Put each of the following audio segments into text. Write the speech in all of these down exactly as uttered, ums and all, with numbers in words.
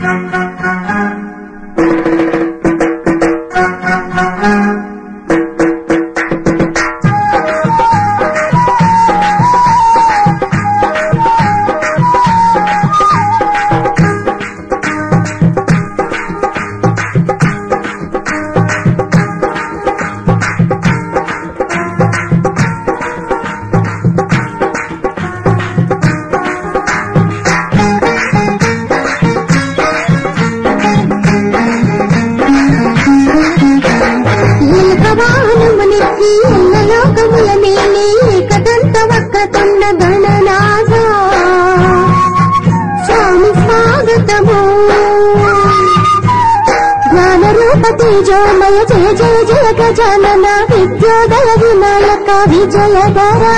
తేజోమయ జయ జయ జయ గజానన విద్యోదయ వినాయక విజయధరా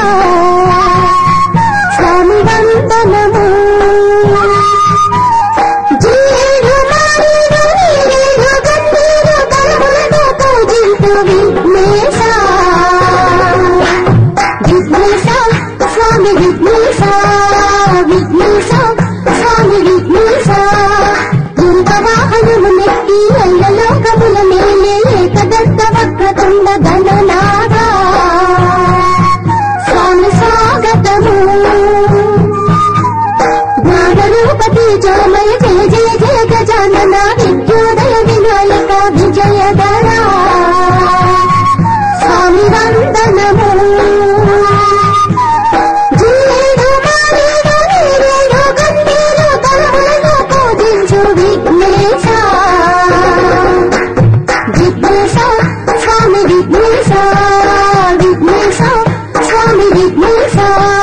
స్వామి వందనము. జీడు మారీడు నీరీడు గంభీరు కరములతో పూజింతు విఘ్నేశ విఘ్నేశ స్వామి విఘ్నేశ విఘ్నేశ స్వామి విఘ్నేశ. వాహనము నెక్కి ఎల్ల లోకముల మేలే ఏకదత్త వక్రతుండ గణనాథా స్వామి స్వాగతము. జ్ఞానరూపతి జోమయ జయ జయ జయ గజానన విద్యోదయ వినాయక విజయధరా స్వామి వందనము. జీడు మారీడు నీరీడు గంభీరు కరములతో పూజించు విఘ్నేశ విఘ్నేశ స్వామి విఘ్నేశ విఘ్నేశ స్వామి విఘ్నేశ.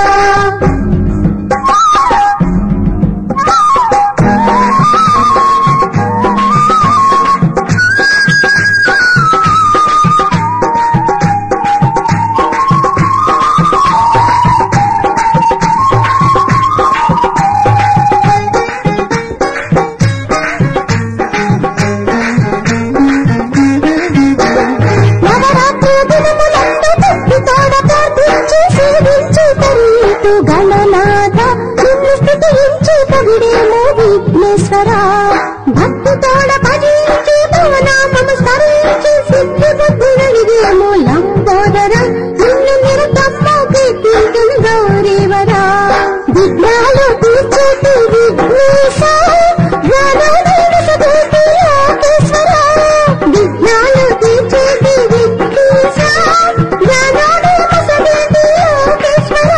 గణనాథ నిన్ను స్తుతించి పొగిడేమో విఘ్నేశ్వర భక్తితోడ భజించి భవనామము స్మరించి సిద్ధి బుద్ధుడడిగేమో లంబోదర నిన్ను నిరతమ్మ కీర్తింతును గౌరీవరా. విఘ్నాలు తీర్చేటి విఘ్నేశ జ్ఞానోదయ సదూతి లోకేశ్వర విఘ్నాలు తీర్చేటి విఘ్నేశ జ్ఞానోదయ సదూతి లోకేశ్వర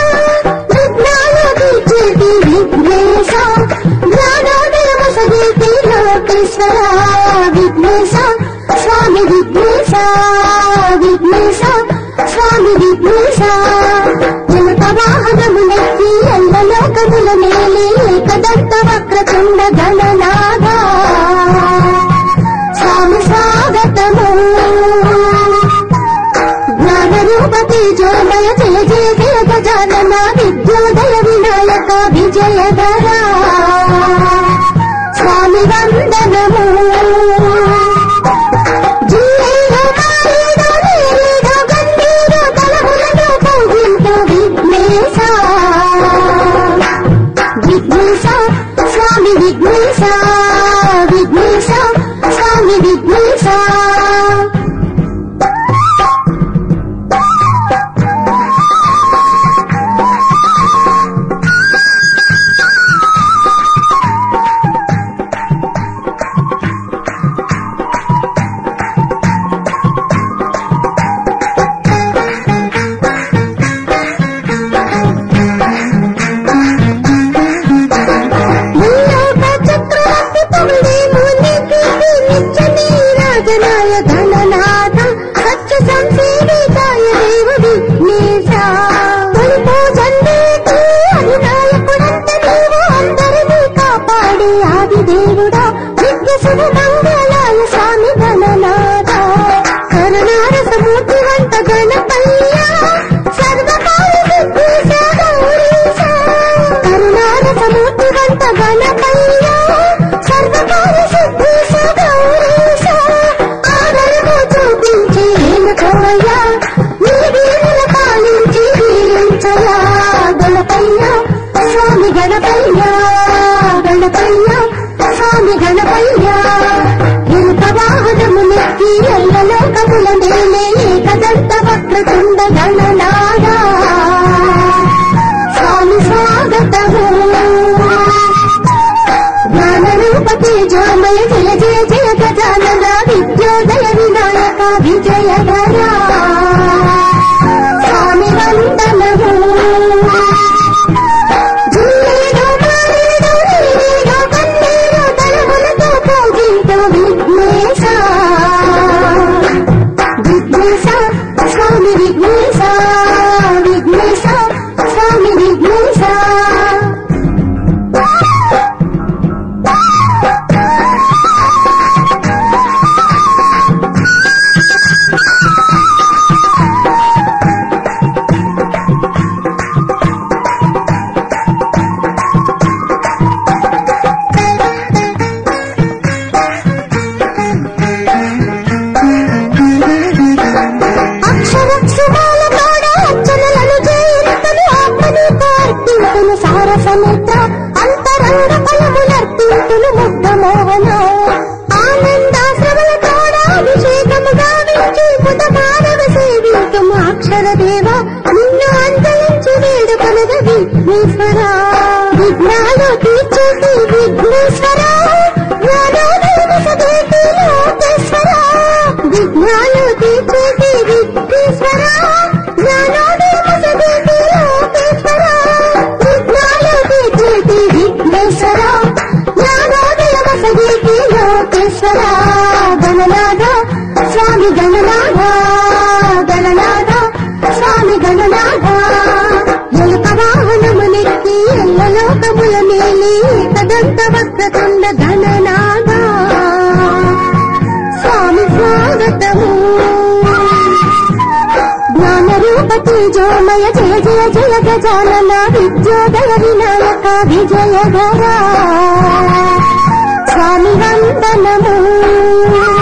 విఘ్నేశ జ్ఞానోదయ సదీతి లోకేశ్వర విఘ్నేశ స్వామి విఘ్నేశ విఘ్నేశ స్వామి విఘ్నేశ. జనత వాహనము నెక్కి ఎల్ల లోకముల మేలే ఏకదంత వక్రతుండ గణనాథా స్వామి స్వాగతము. జ్ఞానరూపతి జోమయ జయ జయ జయ గజానన విద్యోదయ వినాయక విజయధరా స్వామి వందనము. జీడు మారీడు నీరీడు గంభీరు కరములతో పూజింతు విఘ్నేశ విఘ్నేశ స్వామి విఘ్నేశ విఘ్నేశ స్వామి విఘ్నేశ. గణనాథ సత్య సంసేవితాయ దేవ విఘ్నేశ తొలి పూజందేటి అధినాయకుడంత నీవు అందరినీ కాపాడే ఆదిదేవుడా విఘ్నశుభ మంగళాయ స్వామి గణనాథ. కరుణారసమూర్తి వంట గణపయ్య సర్వకాల విఘ్నేశ గౌరీశ కరుణారసమూర్తి వంట గణపయ్య సర్వకాల సిద్ధేశ గౌరీశ. చూపించి ఏనుకోవయ్యా నీ వీరుల పాలించి వీరించయా గణపయ్య స్వామి గణపయ్య గణపయ్య స్వామి గణ తేజోమయ జయ జయ జయ గజానన విద్యోదయ వినాయక విజయధరా స్వామి వందనము. జుల్లేదో మారేదో నీరేదో కన్నీరు తలములతో పూజించు విఘ్నేశ విఘ్నేశ స్వామి విఘ్నేశ విఘ్నేశ స్వామి విఘ్నేశ. సారసమిత్ర అంతరంగ ఫలములర్పింతులు ముగ్ధ మోహన ఆనందాశ్రమల తోడాభిషేకము గావించి ముద మానవ సేవింతుము అక్షర దేవ నిన్ను అంతరించి వేడుకొనగ విఘ్నేశ్వర. విఘ్నాలు తీర్చేటి విఘ్నేశ్వర జ్ఞానోదయము సదేటి లోకేశ్వర. విఘ్నాలు తీర్చేటి విఘ్నేశ్వర జ్ఞానోదయము సదేటి లోకేశ్వర. విఘ్నేశ్వర జ్ఞానోదయమ సదేటి లోకేశ్వర. గణనాథ స్వామి గణనాథ గణనాథ స్వామి గణనాథ. ఎలుక వాహనము నెత్తి ఎల్లలోకముల మేలి కదంత వక్రతుండ గణనాథ స్వామి స్వాగతము. జ్ఞానరూప తేజోమయ జయ జయ జయ గజానన విద్యోదయ వినాయక విజయధరా స్వామి వందనము.